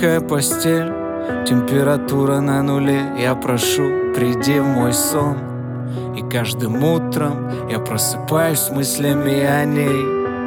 Мягкая постель, температура на нуле. Я прошу, приди в мой сон. И каждым утром я просыпаюсь с мыслями о ней.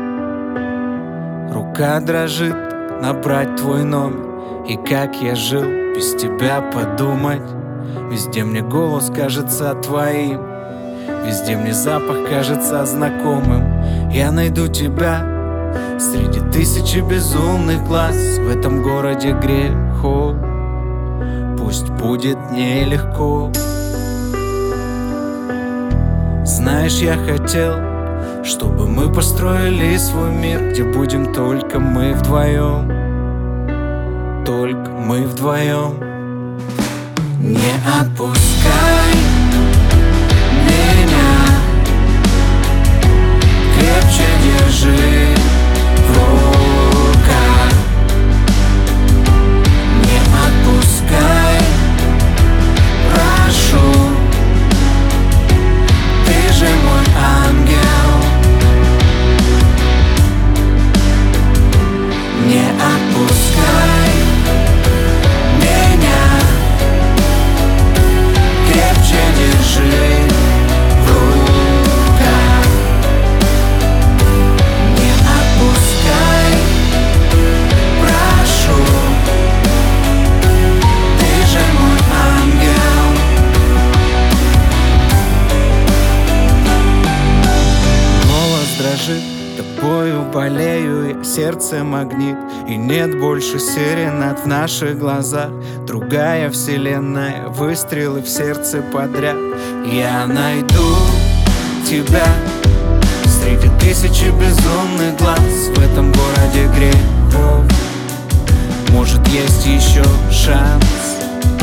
Рука дрожит набрать твой номер. И как я жил без тебя, подумать. Везде мне голос кажется твоим, везде мне запах кажется знакомым. Я найду тебя среди тысячи безумных глаз. В этом городе грехов пусть будет нелегко. Знаешь, я хотел, чтобы мы построили свой мир, где будем только мы вдвоем, только мы вдвоем. Не отпускай меня, крепче держи в руках. Не отпускай, прошу, ты же мой ангел. Не отпускай меня, крепче держи в руках. Не отпускай, прошу, ты же мой ангел. Голос дрожит, тобою болею я, сердце магнит. И нет больше серенад в наших глазах. Другая вселенная, выстрелы в сердце подряд. Я найду тебя среди тысячи безумных глаз. В этом городе грехов может есть еще шанс.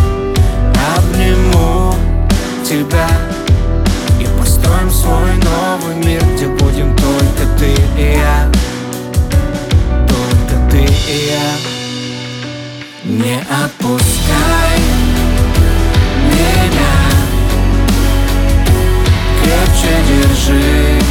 Обниму тебя и построим свой новый мир, где будем только ты и я, только ты и я. Не отпускай меня, крепче держи